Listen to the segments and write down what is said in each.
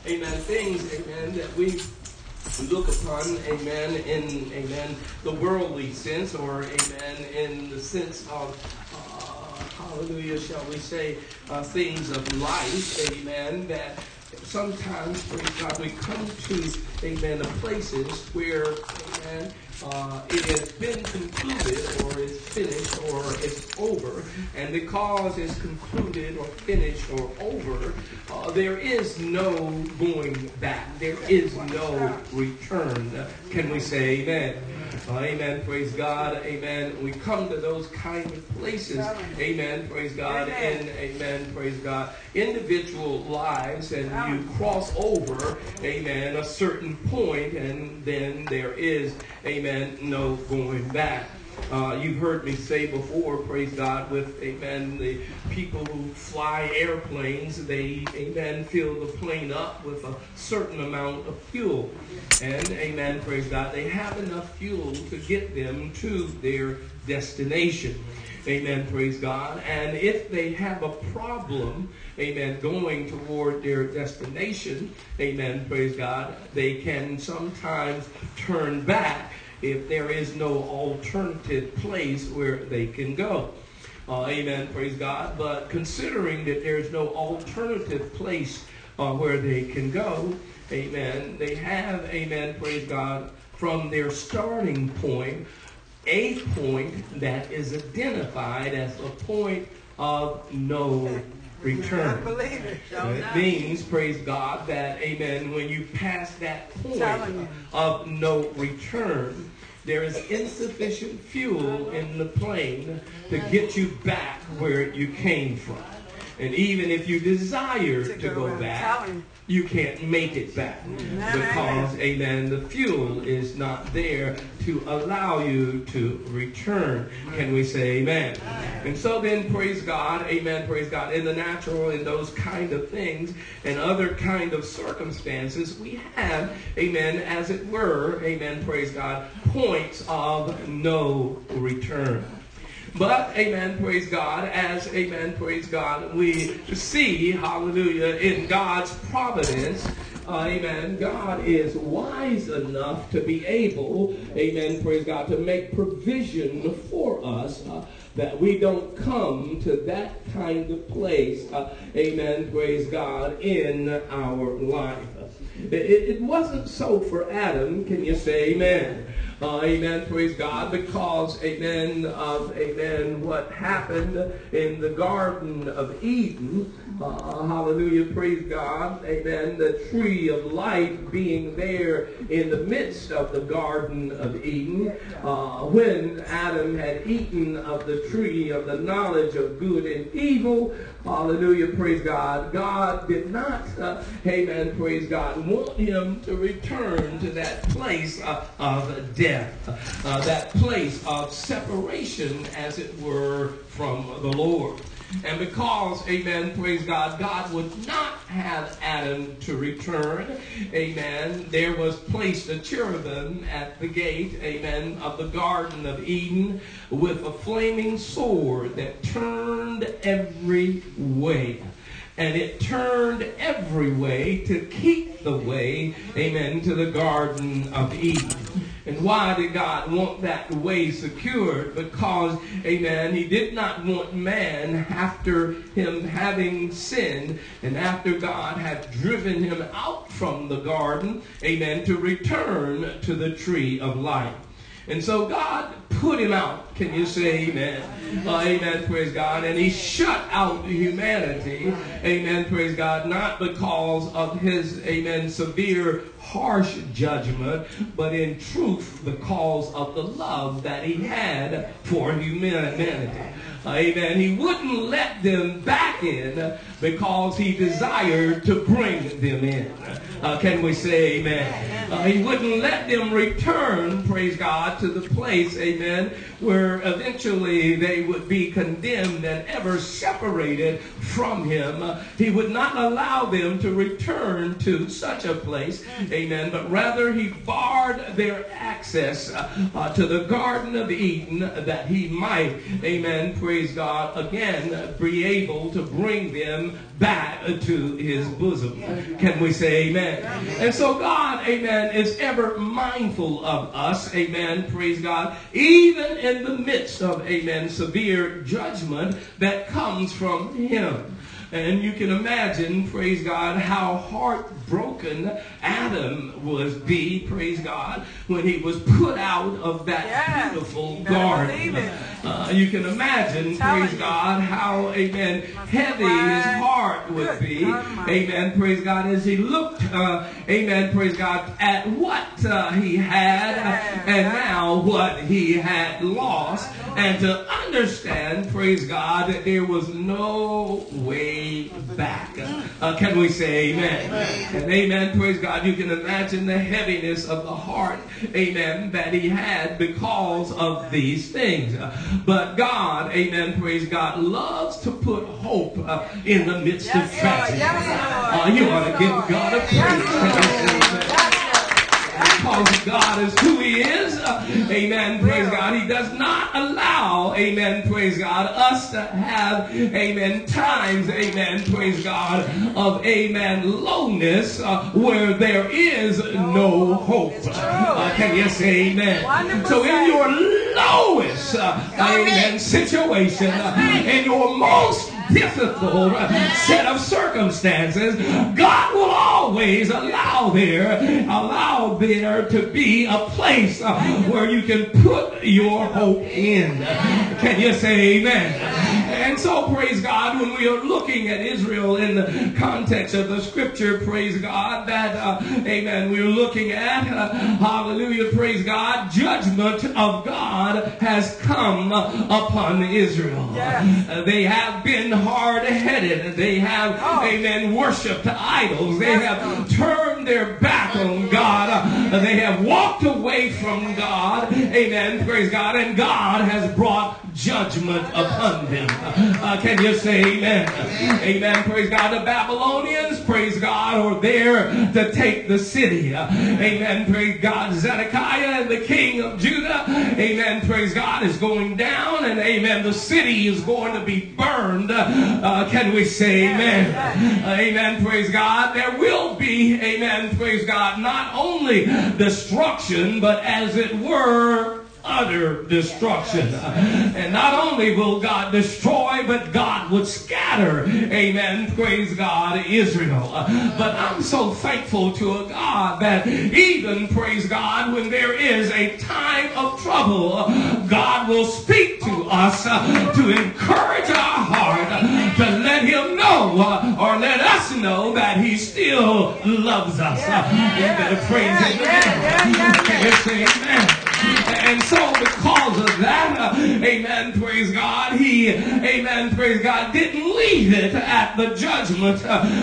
amen, things, amen, that we look upon, amen, in, amen, the worldly sense, or, amen, in the sense of, hallelujah, shall we say, things of life, amen, that sometimes, praise God, we come to, amen, places where, amen, it has been concluded, or it's finished, or it's over. And because it's concluded, or finished, or over, there is no going back. There is no return. Can we say amen? Amen, praise God, amen. We come to those kind of places, amen, praise God, and amen, praise God, individual lives, and you cross over, amen, a certain point, and then there is, amen, no going back. You've heard me say before, praise God, with, amen, the people who fly airplanes, they, amen, fill the plane up with a certain amount of fuel. And, amen, praise God, they have enough fuel to get them to their destination. Amen, praise God. And if they have a problem, amen, going toward their destination, amen, praise God, they can sometimes turn back if there is no alternative place where they can go. Amen, praise God. But considering that there's no alternative place where they can go, amen, they have, amen, praise God, from their starting point, a point that is identified as a point of no return. It means, praise God, that, amen, when you pass that point of no return, there is insufficient fuel in the plane to get you back where you came from. And even if you desire to go back, you can't make it back because, amen, the fuel is not there to allow you to return. Can we say amen? And so then, praise God, amen, praise God, in the natural, in those kind of things and other kind of circumstances, we have, amen, as it were, amen, praise God, points of no return. But, amen, praise God, as, amen, praise God, we see, hallelujah, in God's providence, amen, God is wise enough to be able, amen, praise God, to make provision for us that we don't come to that kind of place, amen, praise God, in our life. It wasn't so for Adam. Can you say amen? Amen, praise God, because, amen, what happened in the Garden of Eden, hallelujah, praise God, amen, the tree of life being there in the midst of the Garden of Eden, when Adam had eaten of the tree of the knowledge of good and evil, hallelujah, praise God, God did not, amen, praise God, want him to return to that place of death. That place of separation, as it were, from the Lord. And because, amen, praise God, God would not have Adam to return, amen, there was placed a cherubim at the gate, amen, of the Garden of Eden with a flaming sword that turned every way. And it turned every way to keep the way, amen, to the Garden of Eden. And why did God want that way secured? Because, amen, he did not want man, after him having sinned and after God had driven him out from the garden, amen, to return to the tree of life. And so God put him out. Can you say amen? Amen, praise God. And he shut out humanity, amen, praise God, not because of his, amen, severe, harsh judgment, but in truth because of the love that he had for humanity. Amen. He wouldn't let them back in because he desired to bring them in. Can we say amen? He wouldn't let them return, praise God, to the place, amen, where eventually they would be condemned and ever separated from him. He would not allow them to return to such a place, amen, but rather he barred their access to the Garden of Eden that he might, amen, praise God, again be able to bring them back to his bosom. Can we say amen? And so God, amen, is ever mindful of us, amen, praise God, even in the midst of, amen, severe judgment that comes from him. And you can imagine, praise God, how heartbroken Adam would be, praise God, when he was put out of that beautiful garden. You can imagine, praise God, how, amen, heavy his heart would be, amen, praise God, as he looked, amen, praise God, at what he had and now what he had lost, and to understand, praise God, that there was no way back. Can we say amen? And amen, praise God. You can imagine the heaviness of the heart, amen, that he had because of these things. But God, amen, praise God, loves to put hope in the midst of tragedy. You ought to give God a praise. Because God is who he is, amen, praise God, he does not allow, amen, praise God, us to have, amen, times, amen, praise God, of, amen, lowness where there is no hope. Can you say amen? So in your lowest, amen, situation, in your most difficult set of circumstances, God will always allow there to be a place where you can put your hope in. Can you say amen? And so, praise God, when we are looking at Israel in the context of the scripture, praise God, that, amen, we're looking at, hallelujah, praise God, judgment of God has come upon Israel. They have been hard-headed. They have, amen, worshipped idols. They have turned their back on God. They have walked away from God. Amen, praise God. And God has brought judgment upon them. Can you say amen? Amen, praise God. The Babylonians, praise God, are there to take the city. Amen, praise God. Zedekiah, the king of Judah, amen, praise God, is going down, and amen, the city is going to be burned. Can we say amen? Amen, praise God. There will be, amen, praise God, not only destruction, but as it were, utter destruction. And not only will God destroy, but God would scatter, amen, praise God, Israel. But I'm so thankful to a God that even, praise God, when there is a time of trouble, God will speak to us to encourage our heart, to let him know or let us know that he still loves us. You better praise him. Can you say amen? And so because of that, amen, praise God, he, amen, praise God, didn't leave it at the judgment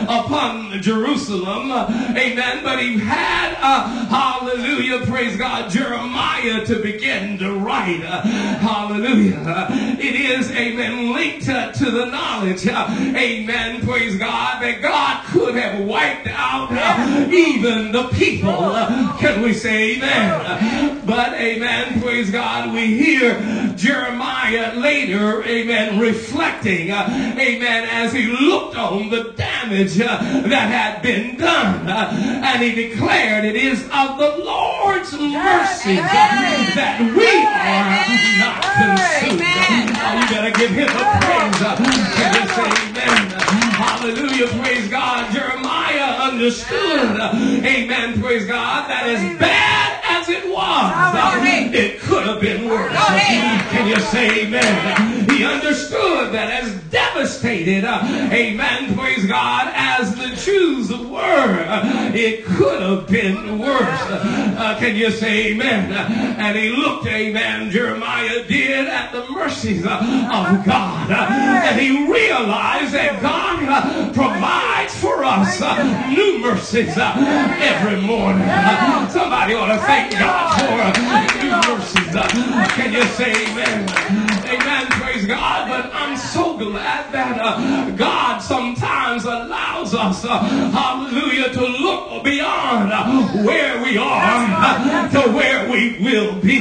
upon Jerusalem, amen, but he had, hallelujah, praise God, Jeremiah to begin to write, hallelujah. It is, amen, linked to the knowledge, amen, praise God, that God could have wiped out even the people. Can we say amen? But, amen, praise God, we hear Jeremiah later, amen, reflecting, amen, as he looked on the damage that had been done. And he declared, it is of the Lord's mercy that we are not consumed. You better give him a praise. Can you say amen? Hallelujah, praise God. Jeremiah understood, amen, praise God, that as bad as it was, it could have been worse. Can you say amen? He understood that as devastated, amen, praise God, as the Jews were, it could have been worse. Can you say amen? And he looked, amen, Jeremiah did, at the mercies of God. And he realized that God provides for us new mercies every morning. Somebody ought to thank God for new mercies. Can you say amen? Amen, praise God. But I'm so glad that God sometimes allows us, hallelujah, to look beyond where we are to where we will be.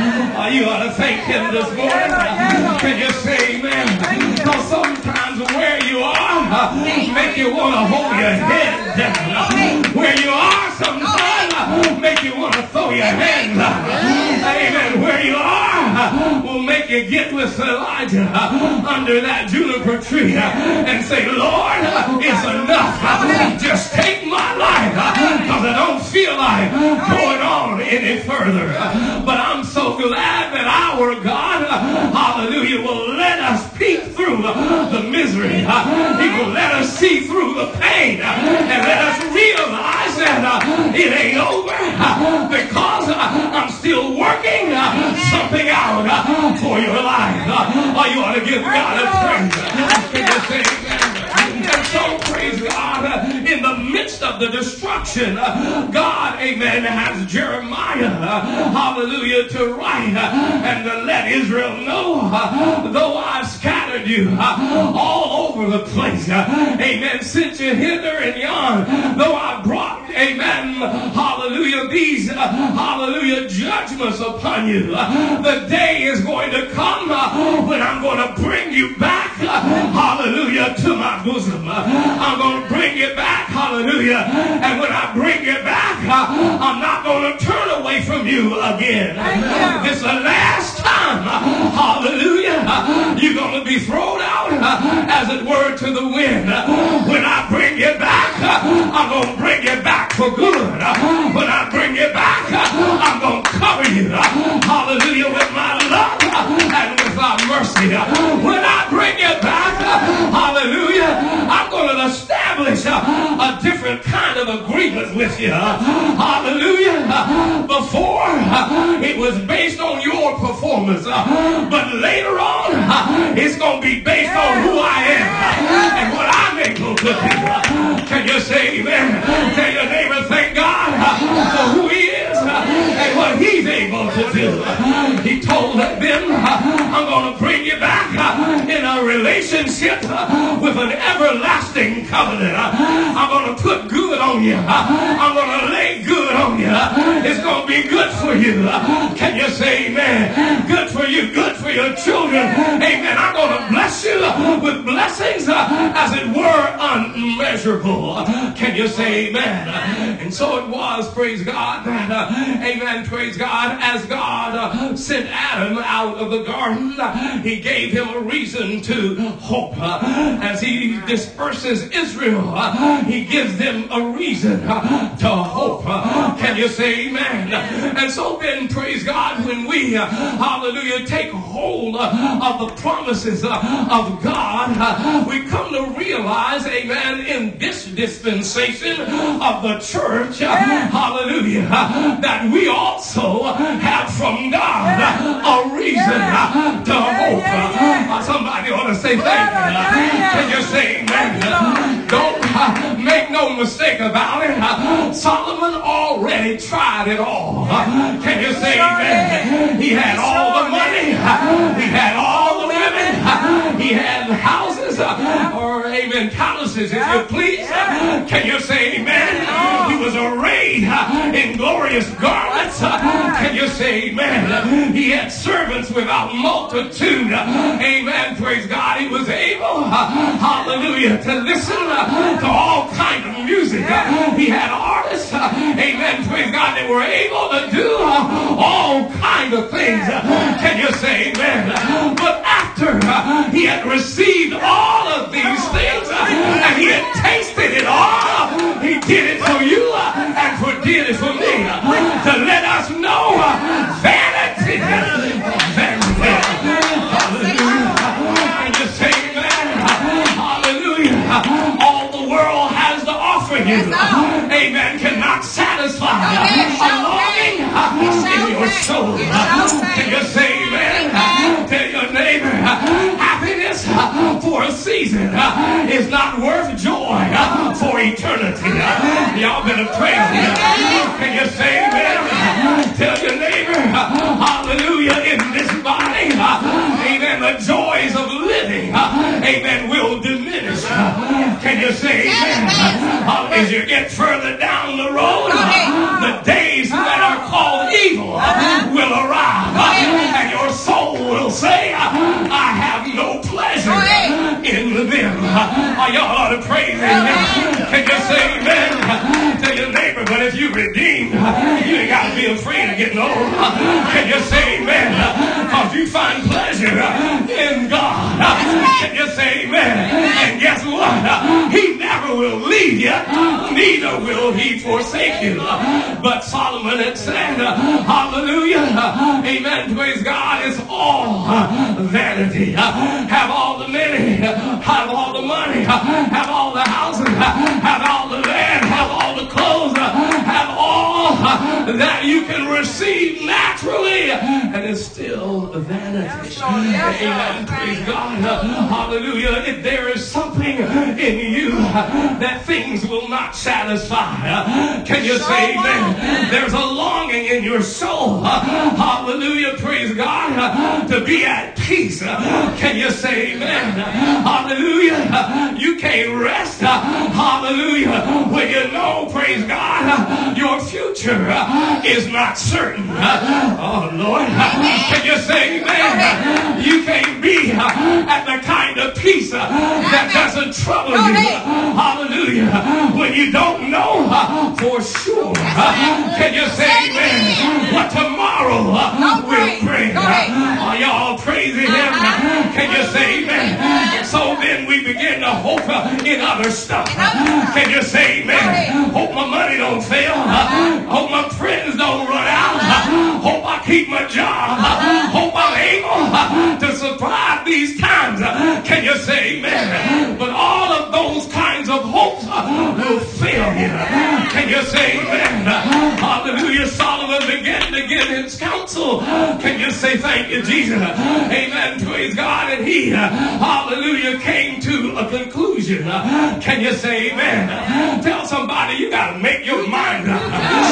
You ought to thank him this morning. Can you say amen? Because sometimes where you are make you want to hold your head down. Where you are sometimes make you want to throw your hands up. Amen. Where you are will make you get with Elijah under that juniper tree and say, Lord, it's enough. Just take my life because I don't feel like going on any further. But I'm so glad that our God, hallelujah, will let us peek through the misery. He will let us see through the pain and let us realize that it ain't over because I'm still working something out for your life. You ought to give God a praise. Can you say amen? And so praise God, in the midst of the destruction, God, amen, has Jeremiah, hallelujah, to write and to let Israel know, though I've scattered you all over the place, amen, sent you hither and yon, though I brought, amen, hallelujah, these, hallelujah, judgments upon you, the day is going to come when I'm going to bring you back, hallelujah, to my bosom. I'm going to bring you back, hallelujah, and when I bring you back, I'm not going to turn away from you again. This is the last time, hallelujah, you're going to be thrown out, as it were, to the wind. When I bring you back, I'm going to bring you back for good. When I bring you back, I'm going to cover you, hallelujah, with my love and with my mercy. When I bring you back, hallelujah, I'm going to establish a different kind of agreement with you. Hallelujah. Before, it was based on your performance. But later on, it's going to be based on who I am and what I'm able to do. Can you say amen? Tell your neighbor, thank God for who he is and what he's able to do. He told them, I'm going to bring you back in a relationship with an everlasting covenant. I'm going to put good on you. I'm going to lay good on you. It's going to be good for you. Can you say amen? Good for you, good for your children. Amen. I'm going to bless you with blessings as it were unmeasurable. Can you say amen? And so it was, praise God, that, amen, praise God, as God sent Adam out of the garden, he gave him a reason to hope. As he disperses Israel, he gives them a reason to hope. Can you say amen? And so then, praise God, when we, hallelujah, take hold of the promises of God, we come to realize, amen, in this dispensation of the church, hallelujah, that we also have from God a reason to hope. Somebody ought to say thank you. Can you say amen? Don't make no mistake about it. Solomon already tried it all. Can you say amen? He had all the money. He had all the women. He had houses, or amen, palaces, if you please. Can you say amen? He was arrayed in glorious garments. Can you say amen? He had servants without multitude. Amen, praise God. He was able, hallelujah, to listen to all kinds of music. He had artists, amen, praise God, that were able to do all kinds of things. Can you say amen? But after he had received all of these things and he had tasted it all, he did it for you and did it for me to let us know vanity. Hallelujah. And you say amen. Hallelujah. All the world has to offer you, amen, cannot satisfy a longing in your soul. Can you say amen? Tell your neighbor, happiness for a season is not worth joy for eternity. Y'all better praise me. Can you say amen? Tell your neighbor, hallelujah, in this body, amen, the joys of living, amen, will diminish. Can you say amen? As you get further down the road, the will say, I have no pleasure in them. Y'all ought to praise him. Can you say amen? Tell your neighbor, but if you redeemed, you ain't got to be afraid of getting old. Can you say amen? Because you find pleasure in God. Can you say amen? And guess what? He never will leave you, neither will he forsake you. But Solomon had said, hallelujah, amen, praise God, it's all vanity. Have all the money, have all the money, have all the houses, have all the land, have all the clothes, have all that you can receive naturally, and it's still vanity. Amen, praise God, hallelujah. If there is something in you that things will not satisfy, can you say amen? There's a longing in your soul, hallelujah, praise God, to be at peace. Can you say amen? Hallelujah. You can't rest, hallelujah, when you know, praise God, your future is not certain. Oh Lord, can you say amen? You can't be at the kind of peace that doesn't trouble you, hallelujah, when you don't know for sure. Can you say amen? What tomorrow will bring. Are y'all praising him? Can you say amen? And so then we begin to hope in other stuff. Can you say amen? Hope my money don't fail. Hope my friends don't run out. Hope I keep my job. Hope I'm able to survive these times. Can you say amen? But all of those kinds of hopes will fail you. Can you say amen? Hallelujah. Solomon began to give his counsel. Can you say thank you, Jesus? Amen. Praise God. And he, hallelujah, came to a conclusion. Can you say amen? Tell somebody you got to make your mind up.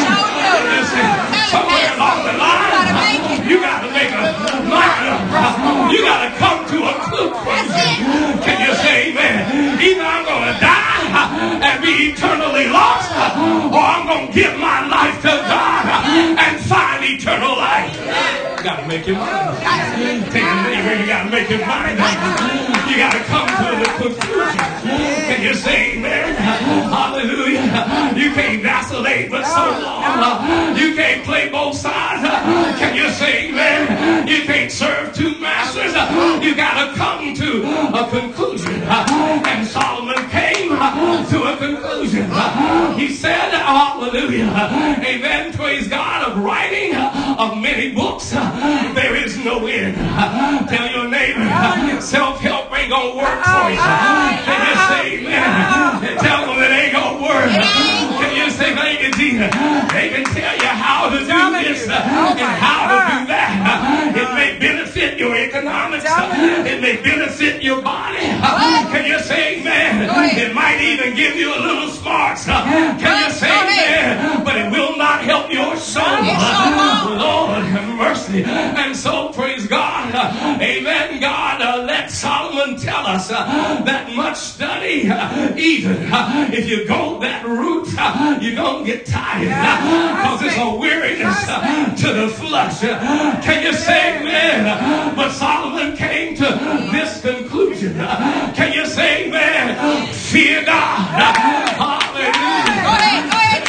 Somewhere along the line, you got to make a mind up. You got to come to a conclusion. Can you say amen? Either I'm going to die and be eternally lost, or I'm going to give my life to God and find eternal life. You got to make your mind up. Take a neighbor, you got to make your mind up. You got to come to the conclusion. Can you say amen? Hallelujah. You can't vacillate but so long. You can't play both sides. Can you say amen? You can't serve two masters. You got to come to a conclusion. And Solomon came to a conclusion. He said, hallelujah, amen, praise God, of writing of many books, there is no end. Tell your neighbor, self-help ain't gonna work for you. Can you say amen? Tell them it ain't gonna work. Can you say thank you, Jesus? They can tell you how to do this and how to do that. It may benefit your economics. It may benefit your body. Can you say amen? It might even give you a little smarts. Can you say amen? But it will not help your soul. Lord have mercy. And so praise God. Amen. God let Solomon tell us that much study, even if you go that route, you don't get tired because it's a weariness to the flesh. Can you say amen? But Solomon came to this conclusion. Can you say amen? Fear God. Hallelujah. Go ahead,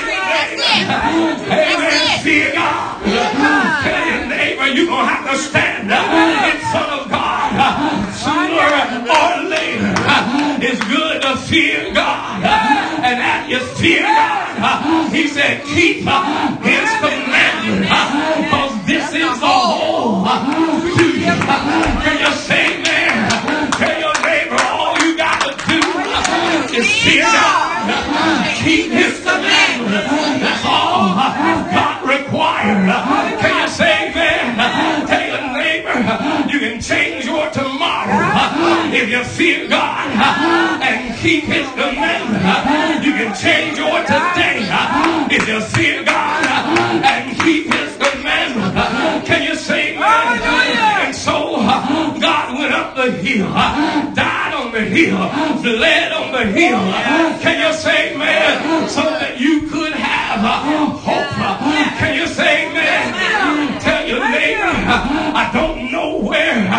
Amen. Fear God. Tell your neighbor you're going to have to stand in front of God sooner or later. It's good to fear God. And as you fear God, he said, keep his commandments, because this is the whole duty. Can you say amen? Tell your neighbor all you got to do is fear God. Keep his commandments. That's all God requires. Can you say amen? Tell your neighbor you can change your tomorrow if you fear God and keep his commandments. You can change your today if you fear God and keep his commandments. Can you say amen? And so God went up the hill, died on the hill, bled on the hill. Can you say amen? So that you could have hope. Can you say amen? Tell your neighbor, I don't know where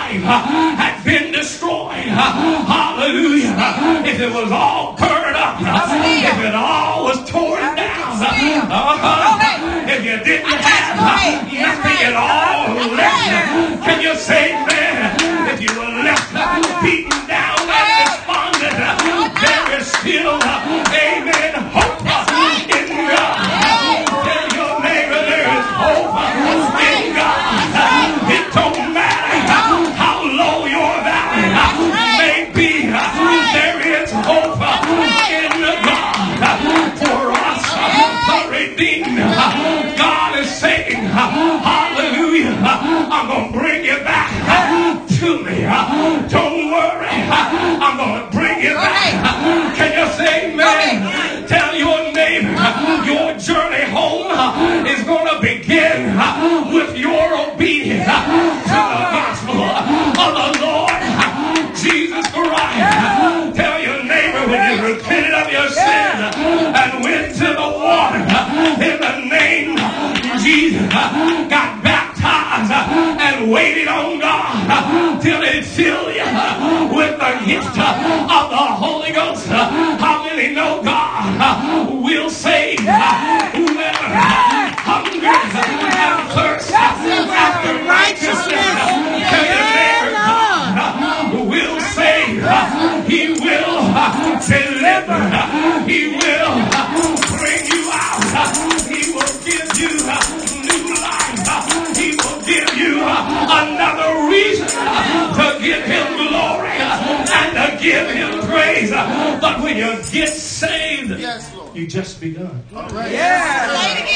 life had been destroyed, hallelujah, if it was all burned up, if it all was torn down, if you didn't have nothing at all left, can you say, man, if you were left beaten down and despondent, there is still, amen, hope in God. Tell your neighbor there is hope in God. It don't matter how low your valley may be, there is hope in God for us, the redeemed. God is saying, hallelujah, I'm going to bring you back to me. Don't worry, I'm going to bring you back. Can you say amen? Tell your neighbor your journey home is going to begin with your obedience to the gospel of the Lord Jesus Christ. Tell your neighbor when you repented of your sin and went to the water in the name of Jesus, got baptized and waited on God till it filled you with the gift of the Holy Ghost. How many know God will save whoever hungers and thirsts after righteousness? Tell your neighbor God will save. He will deliver. He will bring you out. He will give you new life. He will give you another reason to give him glory and to give him praise. But when you get saved, you just begun. Right. Yeah.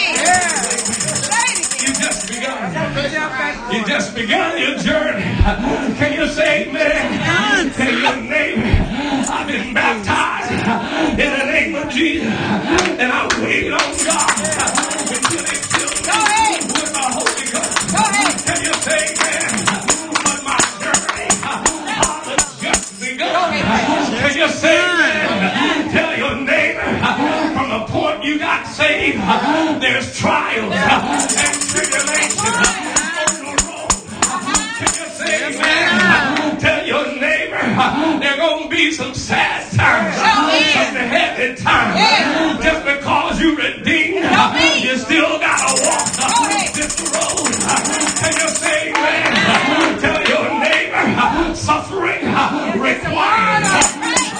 You just begun. You just begun your journey. Can you say amen? Tell your neighbor, I've been baptized in the name of Jesus, and I wait on God until it fills me with the Holy Ghost. Can you say amen? But my journey has just begun. Can you say amen? Tell your neighbor, from the point you got saved, there's trials and tribulation on the road. Can you say amen? Tell your neighbor, there are going to be some sad times, some heavy times. Just because you redeemed, you still got to walk this road. Can you say amen? Tell your neighbor, suffering requires.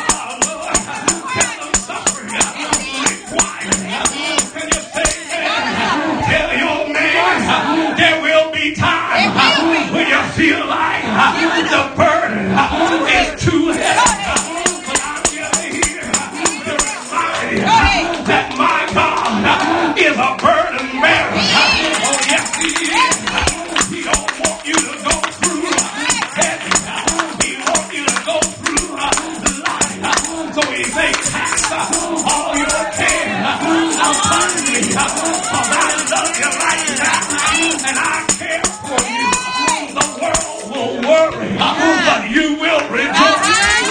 There will be time when you feel like the burden is too heavy. But I'm here to remind you that my God is a burden bearer. Oh, yes, He is. He don't want you to go through heavy. He wants you to go through life. So He says, cast all your care upon me, because I love you like that. And I care for you. The world will worry, but you will rejoice.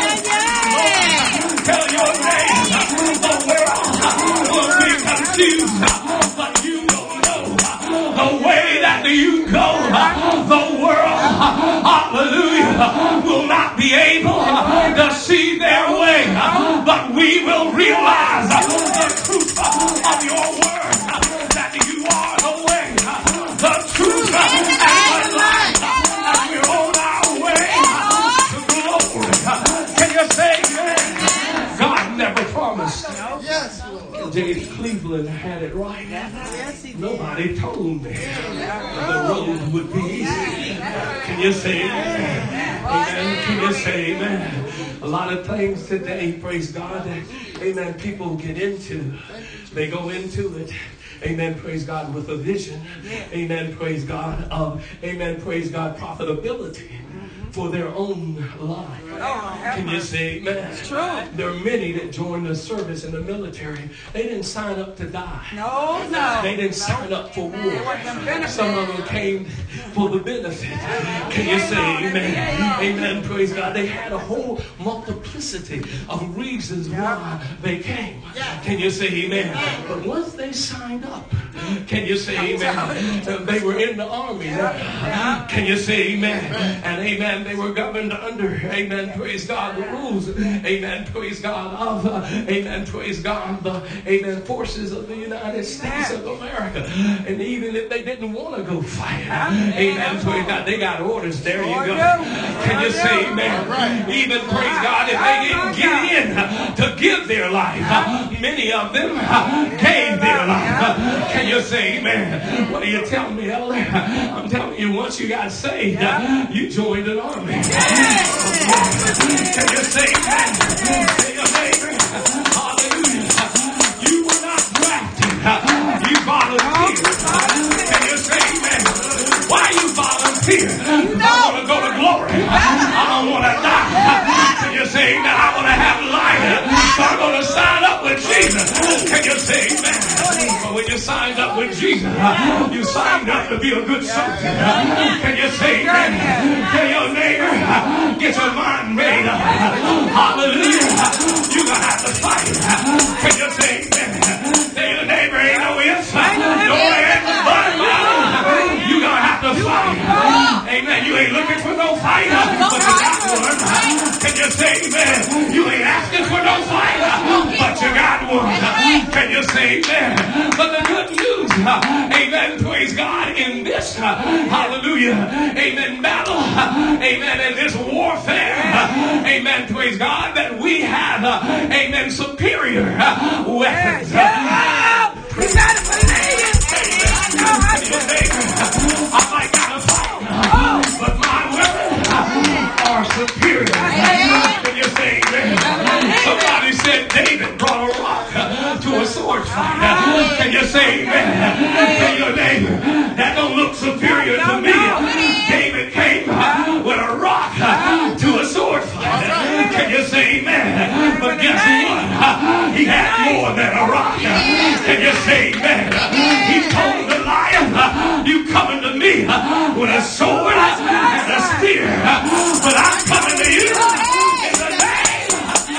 Tell your neighbor, the world will be confused, but you will know the way that you go. The world, hallelujah, will not be able to see their way, but we will realize the truth of your word, that you are the way, the truth, and the life, and we're on our way to glory. Can you say amen? God never promised. Yes, Lord. J. Cleveland had it right. Yes, he did. Nobody told me the road would be easy. Can you say amen? Amen. Can you say amen? A lot of things today, praise God, amen, people get into. They go into it. Amen, praise God, with a vision. Amen, praise God, of, amen, praise God, profitability for their own life. Can you say amen? It's true. There are many that join the service in the military. They didn't sign up to die. No. They didn't sign up for war. Some of them came for the benefit. Can you say amen? Amen, praise God. They had a whole multiplicity of reasons why they came. Can you say amen? But once they signed up, Can you say amen? They were in the army. Can you say amen? And amen, they were governed under, amen, praise God, the rules, amen, praise God, of, amen, praise God, the, amen, forces of the United States of America. And even if they didn't want to go fight, amen, praise God, they got orders. There you go. Can you say amen? Even, praise God, if they didn't get in to give their life, many of them gave their life. Can you say amen? What are you telling me, elder? I'm telling you, once you got saved, you joined an army. Can you say amen? Say your neighbor, hallelujah. You were not drafted. You volunteered. Can you say amen? Why you volunteer? I want to go to glory. I don't want to die. Can you say amen? I want to have life. So I'm going to sign up with Jesus. Can you say amen? But when you signed up with Jesus, you signed up to be a good soldier. Can you say amen? Tell your neighbor, get your mind made up. Hallelujah. You're going to have to fight. Can you say amen? Tell your neighbor, ain't no ifs, no ands, but you're going to have to fight. Amen. You ain't looking for no fight, but you got one. Can you say amen? You ain't asking for no fight, but you got one. Can you say amen? But the good news, amen, praise God, in this, hallelujah, amen, battle, amen, in this warfare, amen, praise God, that we have, amen, superior weapons. You gotta believe it. I might gotta fight, but my weapons are superior. Can you say amen? Somebody said David brought a rock to a sword fight. Can you say amen? Tell your neighbor, that don't look superior to me. David came with a rock to a sword fight. Can you say amen? But guess what? He had more than a rock. Can you say amen? He told the lion, you coming to me with a sword and a spear, but I'm coming to you in the name.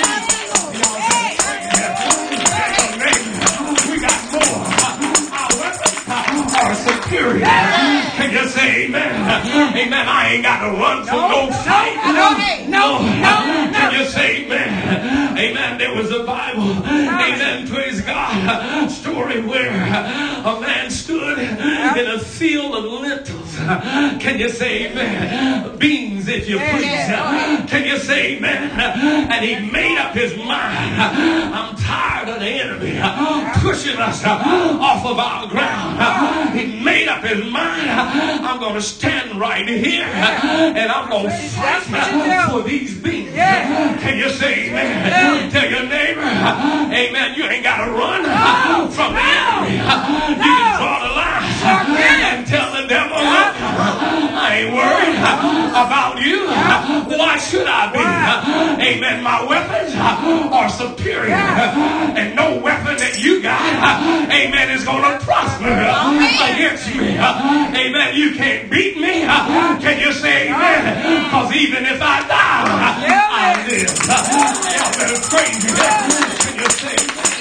We got more. Our weapons are superior. Can you say amen? Amen. I ain't got to run from no fight. No. Can you say amen? Amen. There was a Bible. Amen. Praise God. Story where a man stood in a field of lentils. Can you say amen? Beans, if you please. Can you say amen? And he made up his mind. I'm tired of the enemy pushing us off of our ground. He made up his mind. I'm going to stand right here and I'm going to fight for these beans. Can you say amen? Tell your neighbor, amen, you ain't got to run from the enemy. You can draw the line and tell the devil, look, I ain't worried about you. Why should I be? Amen. My weapons are superior. And no weapon that you got, amen, is going to prosper against me. Amen. You can't beat me. Can you say amen? Because even if I die, I live. Y'all better praise me. Can you say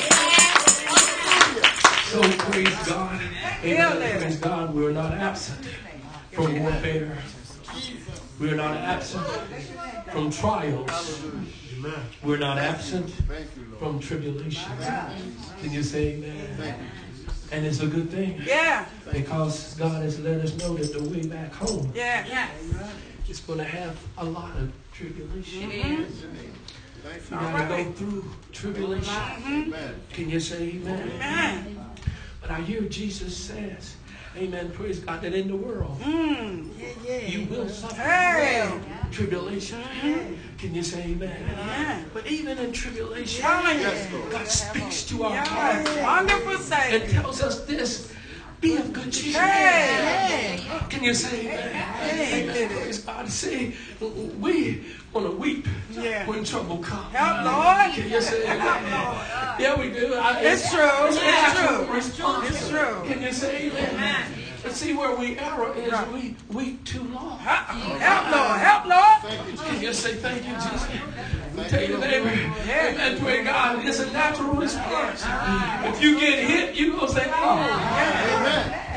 so? Praise God. Amen. Praise God. We're not absent from warfare. We're not absent from trials. We're not absent from tribulation. Can you say amen? And it's a good thing. Because God has let us know that the way back home is going to have a lot of tribulation. You got to go through tribulation. Can you say amen? But I hear Jesus says, amen, praise God, that in the world you will suffer tribulation. Can you say amen? But even in tribulation, God speaks to our heart and tells us this: be of good cheer. Can you say amen? Praise God. See, we want to weep when trouble comes. Help, Lord. Can you say amen? Yeah, we do. It's true. It's true. It's true. Can you say amen? But see, where we error is we weep too long. Help, Lord. Can you say thank you, Jesus? Tell your neighbor, amen, pray God, it's a natural response. If you get hit, you going to say, oh.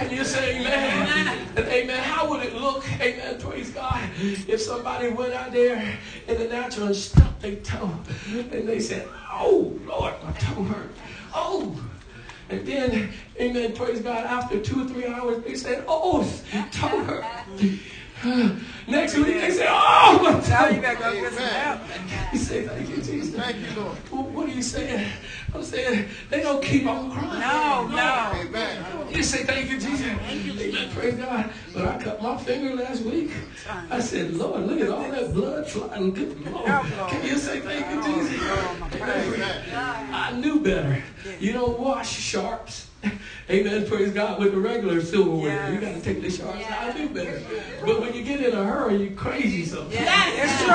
Can you say amen? And amen. How would it look, amen, praise God, if somebody went out there in the natural and stubbed their toe and they said, oh, Lord, my toe hurt. Oh. And then, amen, praise God, after 2 or 3 hours, they said, oh, toe hurt. Next week, they say, oh, my toe. You better go get some help. You say, thank you, Jesus. Thank you, Lord. Well, what are you saying? I'm saying they don't keep on crying. No. Amen. You say, thank you, Jesus. Amen, praise God. But I cut my finger last week. I said, Lord, look at all that blood flying. Good Lord. Can you say, thank you, Jesus? Amen. I knew better. You don't wash sharps. Amen, praise God, with the regular silverware. You got to take the sharps out. I knew better. But when you get in a hurry, you're crazy sometimes. It's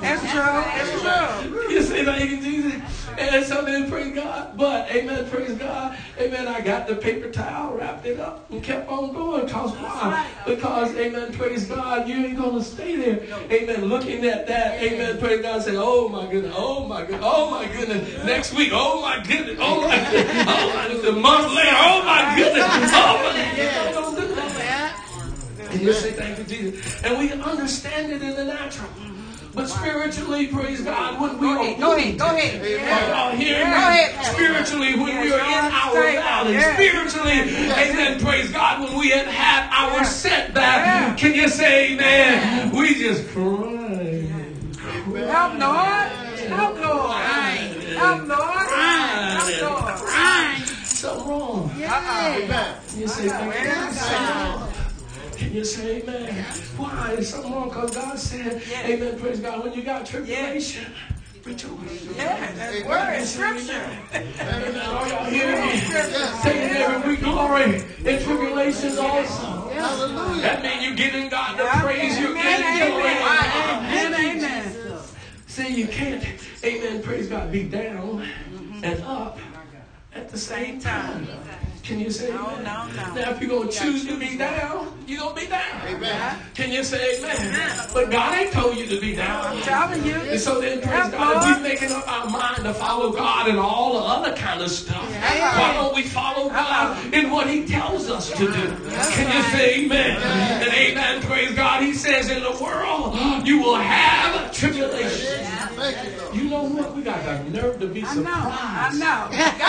true. You say thank you, Jesus. And so then, praise God. But, amen, praise God. Amen, I got the paper towel, wrapped it up, and kept on going. Because why? Because, amen, praise God, you ain't going to stay there. Amen, looking at that, amen, praise God, say, oh my goodness, oh my goodness, oh my goodness. Next week, oh my goodness, oh my goodness, oh my goodness. A month later, oh my goodness, oh my goodness. Don't do that. And you say thank you, Jesus. And we understand it in the natural. But spiritually, praise God, when we are Go ahead. Spiritually, when we are in our valley, spiritually, amen, praise God, when we have had our setback, can you say amen? We just cry. Help, Lord. Help, Lord. Help, Lord. Help, Lord. Something wrong. Amen. You say amen. Can you say amen? Why? Is something wrong? Because God said, amen, praise God, when you got tribulation, rejoice. That's word in Scripture. Amen. Are y'all hearing me? Say every week glory in tribulations also. Hallelujah. That means you're giving God the praise, you're getting glory. Amen. See, you can't, amen, praise God, be down and up at the same time. Can you say amen? No. Now, if you're going to choose to be down, you're going to be down. Amen. Can you say amen? But God ain't told you to be down. I'm telling you. And so then, praise God, if we're making up our mind to follow God and all the other kind of stuff, why don't we follow God in what He tells us to do? Can you say amen? And amen, praise God. He says in the world, you will have tribulation. You know what? We got the nerve to be surprised. I know.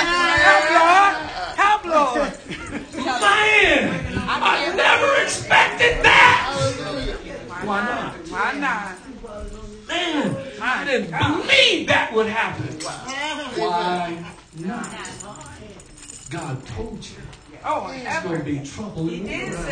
Help, Lord. Man, I never expected that. Why not? Man, I didn't believe that would happen. Why not? God told you. It's going to be trouble in the world.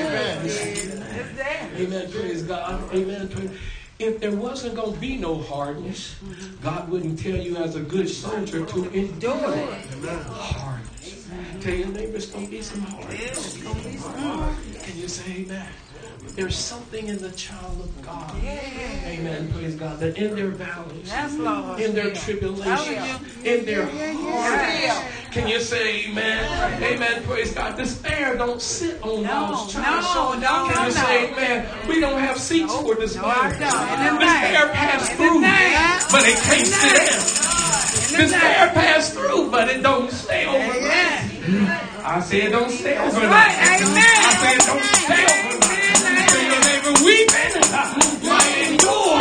Amen. Praise God. Amen. If there wasn't going to be no hardness, God wouldn't tell you as a good soldier to endure hardness. Tell your neighbor it's going to be some hardness. Can you say amen? There's something in the child of God. Amen. Praise God. That in their valleys, in their tribulation, in their hardness. Can you say amen? Amen. Praise God. Despair don't sit on God's child. Can you say amen? We don't have seats for despair. Despair passed through, but it can't sit in. Despair passed through, but it don't stay overnight. I said don't stay overnight. I said don't stay overnight. Weeping might endure,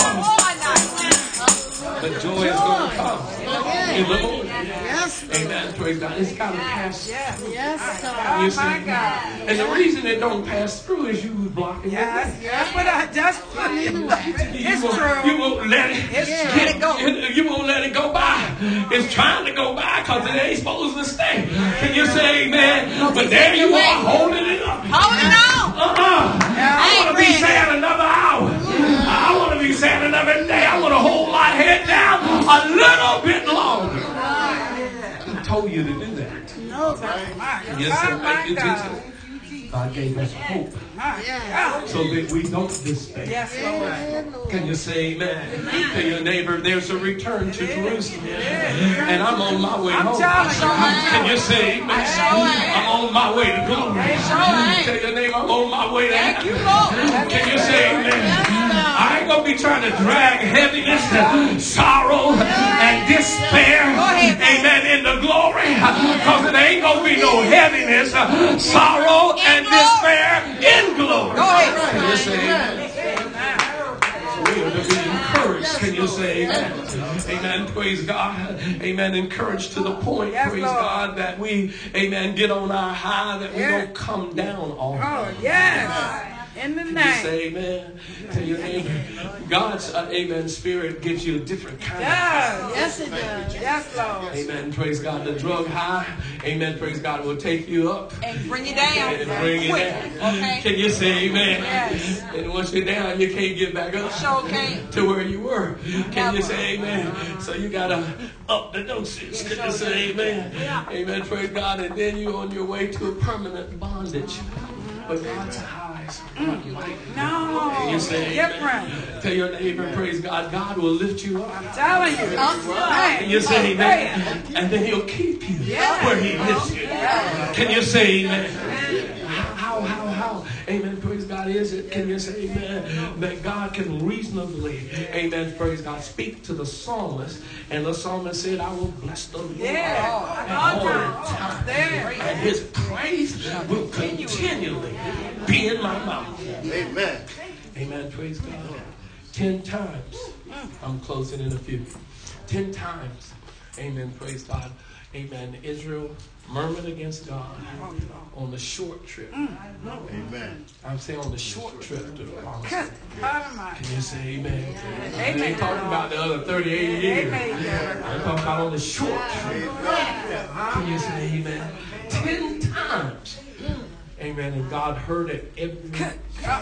but joy is going to come in the Lord. Amen. Praise God. It's got to pass through. You see? And the reason it don't pass through is you blocking it. That's what I just put in. It's true. You won't let it go. You won't let it go by. It's trying to go by because it ain't supposed to stay. Can you say amen? But there you are holding it up. Holding on. I want to be saying another hour. I want to be saying another day. I want to hold my head down a little bit longer. Who told you to do that? No, Yes, sir. Thank you, Jesus. God gave us hope so that we don't despair. Yes, Lord. Can you say amen? Tell your neighbor there's a return to Jerusalem. And I'm on my way home. Can you say amen? I'm on my way to glory. Tell your neighbor I'm on my way to heaven. Can you say amen? I ain't going to be trying to drag heaviness, sorrow, and despair, amen, in the glory. Because it ain't going to be no heaviness, sorrow, and despair Amen. Praise God. Amen. Encouraged to the point, praise God, that we, amen, get on our high, that we don't come down all the time. Oh, yes. In the Can name. you say amen? Tell your neighbor. God's, amen, spirit gives you a different kind of high. Yes, it does. Yes, Lord. Amen. Praise God. The drug high, amen, praise God, will take you up. And bring you down. And bring you down. Okay. Can you say amen? Yes. And once you're down, you can't get back up Sure can. to where you were. Can you say amen? So you got to up the dosage. Can you say amen? Amen. Praise God. And then you're on your way to a permanent bondage. But God's highs are not like No. Can you say amen? Different. Tell your neighbor, praise God, God will lift you up. I'm telling you. Can you say amen? And then he'll keep you where he lifts you. Can you say amen? How? Amen. Praise God. Is it? Can you say amen? That God can reasonably, amen. Praise God. Speak to the psalmist. And the psalmist said, I will bless the Lord at all times. And his praise will continually be in my mouth. Amen. Amen. Praise God. 10 times. I'm closing in a few. 10 times. Amen. Praise God. Amen. Israel murmured against God on the short trip. Amen. I'm saying on the short trip to the promised land. Can Can you say amen? I Amen. ain't talking about the other 38 years. Amen. I'm talking about on the short trip. Can you say amen? 10 times. Amen. And God heard it every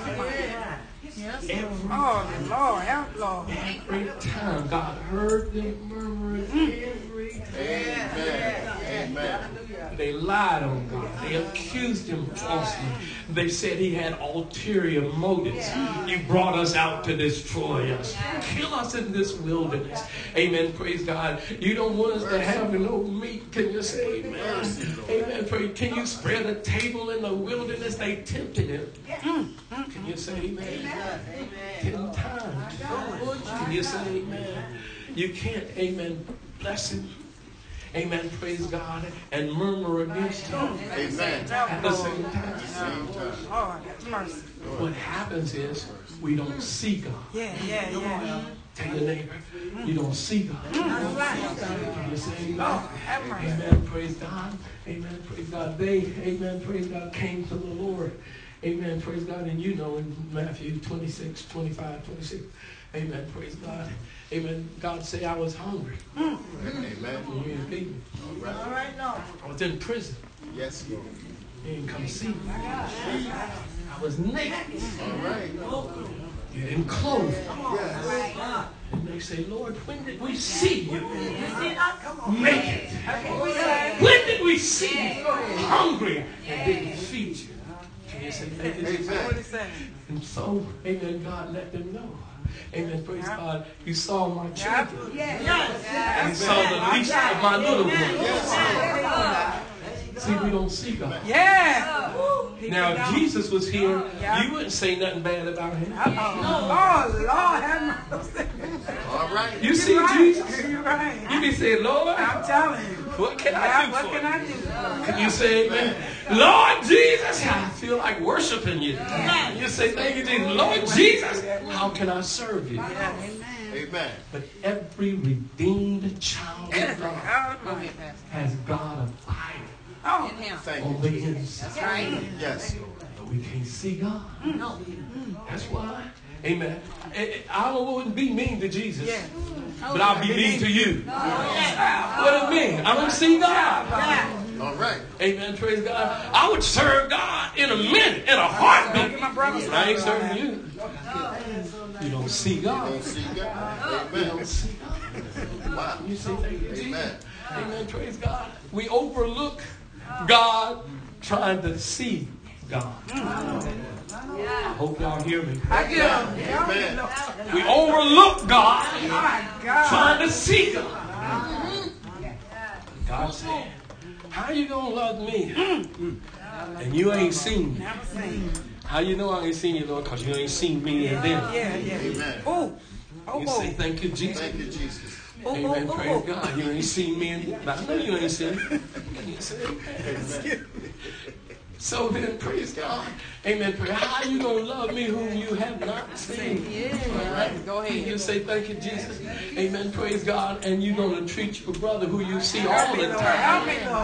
Oh, Lord, help, Lord. every time. God heard them murmuring every time. Amen. Amen. They lied on God. They accused him falsely. They said he had ulterior motives. You brought us out to destroy us. Kill us in this wilderness. Amen. Praise God. You don't want us to have no meat. Can you say amen? Amen. Praise. Can you spread a table in the wilderness? They tempted him. Can you say amen? 10 times. Can you say amen? You can't, amen, bless him. Amen. Praise God. And murmur against him Amen. at the same time. Lord, have mercy. What happens is we don't see God. Yeah. Tell your neighbor, you don't see God. Can you say amen? Have mercy. Amen. Praise God. Amen. Praise God. They, amen. Praise God, came to the Lord. Amen. Praise God. And you know in Matthew 26, 25, 26. Amen. Praise God. Amen. God say I was hungry. Amen. You didn't feed me. All right. I was in prison. Yes, Lord. You didn't come see me. I was naked. All right. You didn't clothe me. Yes. And they say, Lord, when did we see you naked? When did we see you hungry and didn't feed you? Can you say thank you, Jesus? What he say? And so, amen, God let them know. Amen, praise God. You saw my children. You saw the least of my little ones. See, we don't see God. Yeah. Now, if Jesus was here, you wouldn't say nothing bad about him. Oh, Lord, have mercy. All right. You see Jesus? You're right. You be saying, Lord, I'm telling you. what can I do What for can you? I do? Can you say amen? Lord Jesus, I feel like worshiping you. You say, thank you, Jesus. Lord Jesus, how can I serve you? Amen. But every redeemed child of God has God abiding Oh, Thank on you, the Jesus. inside. Right. Yes. But we can't see God. No. That's why. Amen. I wouldn't be mean to Jesus, yeah. but I'll be mean to you. What do you mean? I don't see God. All right. Amen. Praise God. I would serve God in a minute, in a heartbeat. My brother But I ain't serving you. You don't see God. Don't see God. You Amen. don't see God. Wow. You say thank you, Jesus. Amen. Amen. Praise God. We overlook God trying to see God. I hope y'all hear me. I do. Amen. We overlook God Oh, my God. trying to see God. God said, how you going to love me and you ain't seen me? Never seen. How you know I ain't seen you, Lord? Because you ain't seen me and them. Yeah. Amen. Oh, You say, thank you, Jesus. Thank you, Jesus. Amen. Praise God. You ain't seen me and them. I know you ain't seen me. Can you say So then, praise God. Amen. Pray. How are you going to love me whom you have not seen? All right. Go ahead. You say, thank you, Jesus. Amen. Praise God. And you're going to treat your brother who you see all the time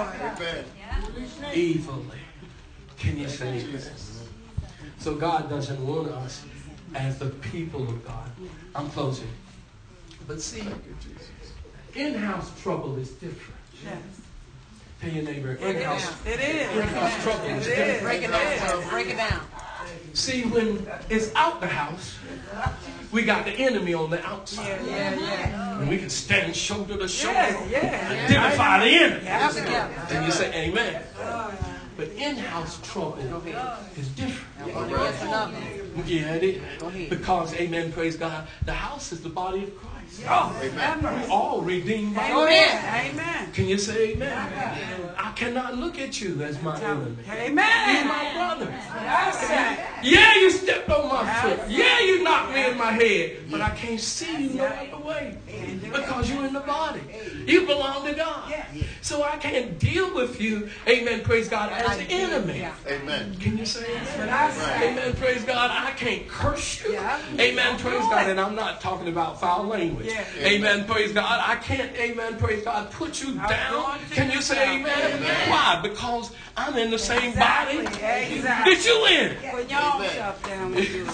evilly. Can you say this? So God doesn't want us as the people of God. I'm closing. But see, in-house trouble is different. Yes. Tell your neighbor, in-house trouble is different. Break it down. Break it down. See, when it's out the house, we got the enemy on the outside. And we can stand shoulder to shoulder. Identify the enemy. And you say, amen. But in-house trouble is different. Yeah, it is. Because, amen, praise God, the house is the body of Christ. We're all redeemed by God. Amen. Can you say amen? I cannot look at you as my enemy. Amen. You're my brother. Yeah, you stepped on my foot. Yeah, you knocked me in my head. But I can't see you no other way. Because you're in the body. You belong to God. So I can't deal with you, amen, praise God, as an enemy. Amen. Can you say amen? Amen, praise God. I can't curse you. Amen, praise God. And I'm not talking about foul language. Amen, praise God. I can't, amen, praise God, put you down. Can you say amen? Why? Because I'm in the same body that you in. Put yourself down.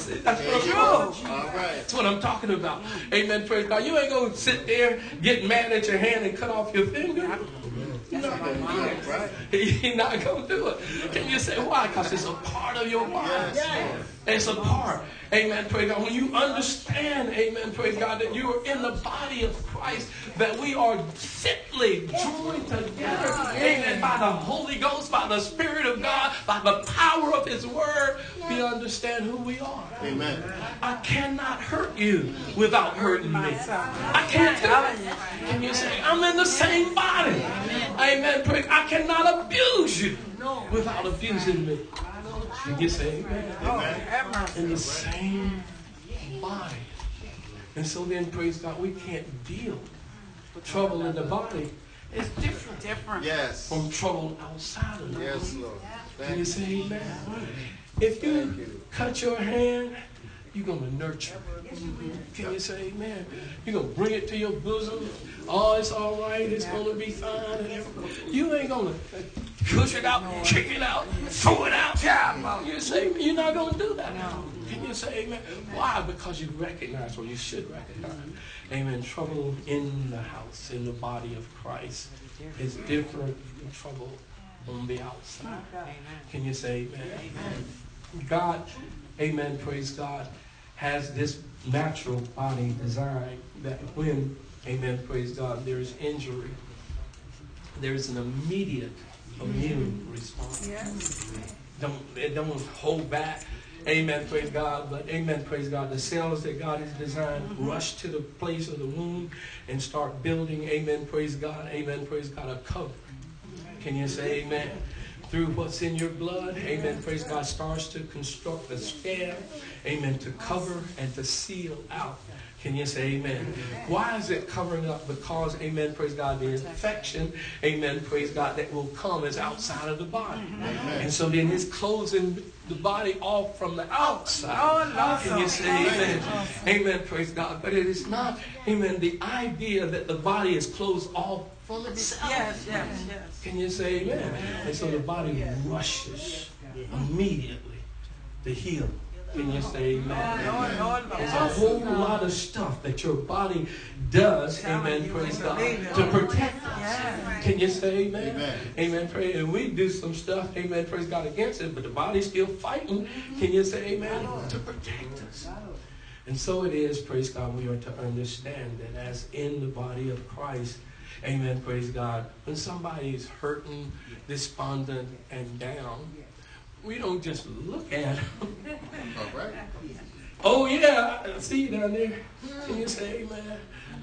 That's what I'm talking about. Amen, praise God. You ain't going to sit there, get mad at your hand and cut off your finger. You're not going to do it. You're not going to do it. Can you say why? Because it's a part of your body. It's a part. Amen, praise God. When you understand, amen, praise God, that you are in the body of Christ, that we are fitly joined together, amen, by the Holy Ghost, by the Spirit of God, by the power of His Word, we understand who we are. Amen. I cannot hurt you without hurting me. I can't do it. Can you say, I'm in the same body? Amen, praise God. I cannot abuse you without abusing me. Can you say amen? In the same body. And so then, praise God, we can't deal with trouble in the body. It's different. Yes. From trouble outside of the body. Yes, Lord. Can you say amen? If you cut your hand, you're going to nurture. Can you say amen? You're going to bring it to your bosom. Oh, it's all right. It's going to be fine. You ain't going to push it out, kick it out, throw it out. You say, you're not going to do that. Can you say amen? Why? Because you recognize, or you should recognize, amen, trouble in the house, in the body of Christ is different from trouble on the outside. Can you say amen? God, amen, praise God, has this natural body design that when, amen, praise God, there is injury, there is an immediate immune response. Don't hold back. Amen, praise God. But amen, praise God. The cells that God has designed rush to the place of the wound and start building, amen, praise God, a cover. Can you say amen? Through what's in your blood, amen, praise God, starts to construct a scab, amen, to cover and to seal out. Can you say amen? Why is it covering up? Because, amen, praise God, the infection, amen, praise God, that will come is outside of the body. And so then it's closing the body off from the outside. Can you say amen? Amen, praise God. But it is not, amen, the idea that the body is closed off from itself. Yes. Can you say amen? And so the body rushes immediately to heal. Can you say amen? There's a whole lot of stuff that your body does, amen, praise God, to protect us. Can you say amen? Amen, praise. And we do some stuff, amen, praise God, against it, but the body's still fighting. Can you say amen? To protect us. And so it is, praise God, we are to understand that as in the body of Christ, amen, praise God, when somebody is hurting, despondent, and down, we don't just look at them. All right. Oh, yeah, I see you down there. Can you say amen?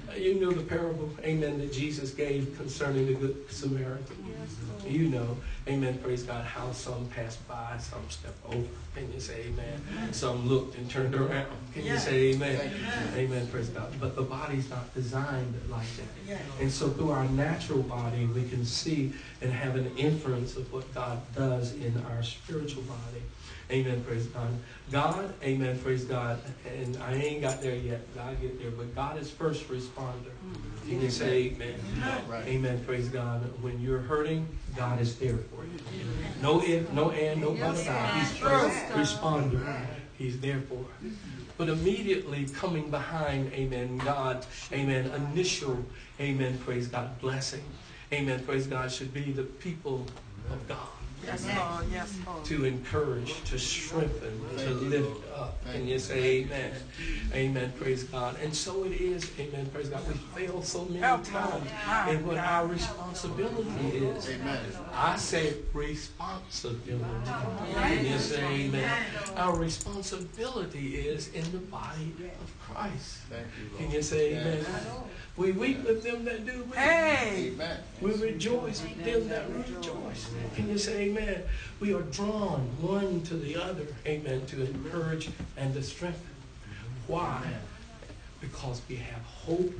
You know the parable, amen, that Jesus gave concerning the Good Samaritan. You know, amen, praise God, how some passed by, some stepped over. Can you say amen? Some looked and turned around. Can you say amen? Amen, praise God. But the body's not designed like that. And so through our natural body, we can see and have an inference of what God does in our spiritual body. Amen, praise God. God, amen, praise God. And I ain't got there yet, but I'll get there. But God is first responder. Can you say amen? Amen, praise God. When you're hurting, God is there for you. No if, no and, no but about. He's first responder. He's there for you. But immediately coming behind, amen, God, amen, initial, amen, praise God, blessing. Amen, praise God, should be the people of God. Yes, Lord. Yes, Lord. To encourage, to strengthen, to lift up. And you say amen. Amen. Praise God. And so it is. Amen. Praise God. We fail so many times in what our responsibility is. Amen. I say responsibility. And you say amen. Our responsibility is in the body of Christ. Thank you, Lord. Can you say amen? We weep with them that do weep. Hey. Amen. We rejoice with them that rejoice. Can you say amen? We are drawn one to the other, amen, to encourage and to strengthen. Why? Because we have hope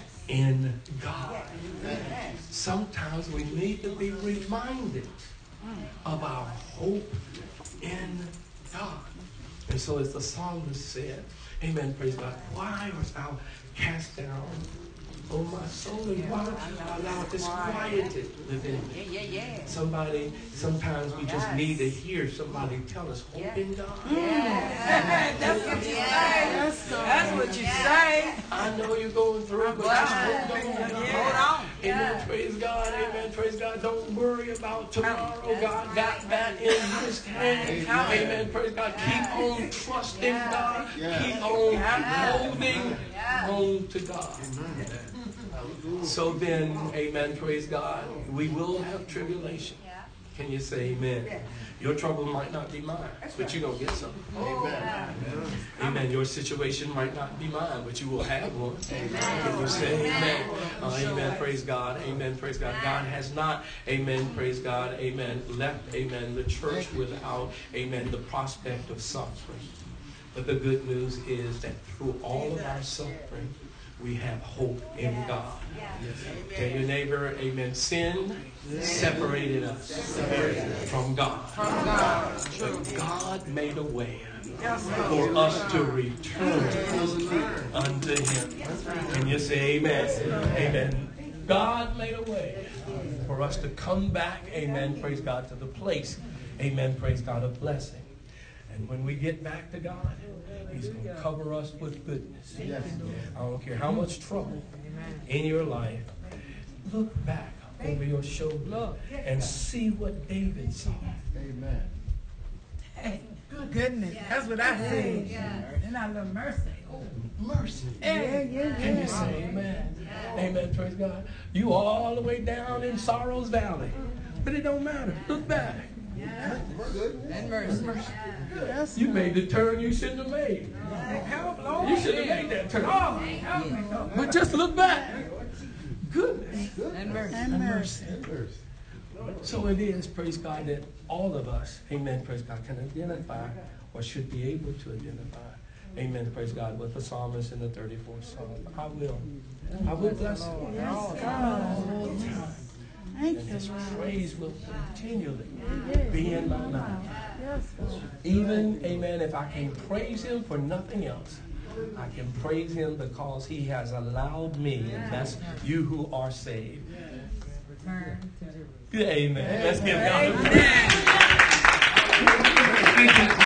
in God. Sometimes we need to be reminded of our hope in God. And so as the psalmist said, amen, praise God, why art thou cast down, O my soul, and why allow disquieted within me? Sometimes we just need to hear somebody tell us, hope in God. That's what you say. That's what you say. I know you're going through, but just hold on. Amen, praise God, amen, praise God. Don't worry about tomorrow. God got that in His hand. Amen, praise God. Keep on trusting God. Keep on holding on to God. So then, amen, praise God, we will have tribulation. Can you say amen? Your trouble might not be mine, but you're going to get some. Amen. Amen. Your situation might not be mine, but you will have one. Can you say amen? Amen. Praise God. Amen. Praise God. God has not, amen, praise God, amen, left, amen, the church without, amen, the prospect of suffering. But the good news is that through all of our suffering, we have hope in God. Tell your neighbor, amen, sin separated us from God. But God made a way for us to return unto Him. Can you say amen? Amen. God made a way for us to come back, amen, praise God, to the place, amen, praise God, of blessing. And when we get back to God, He's going to cover us with goodness. I don't care how much trouble in your life. Look back over your shoulder and see what David saw. Amen. Hey, goodness. That's what I see. And I love mercy. Mercy. Can you say amen? Amen. Praise God. You all the way down in Sorrow's Valley. But it don't matter. Look back. And mercy. You made the turn you shouldn't have made. You should have made that turn. But just look back. Goodness. And mercy. And mercy. So it is, praise God, that all of us, amen, praise God, can identify or should be able to identify, amen, praise God, with the psalmist in the 34th Psalm. I will bless Him all the time. And His praise will continually be in my mouth. Even, amen, if I can praise Him for nothing else, I can praise Him because He has allowed me, and that's you who are saved. Amen. Let's give God a praise.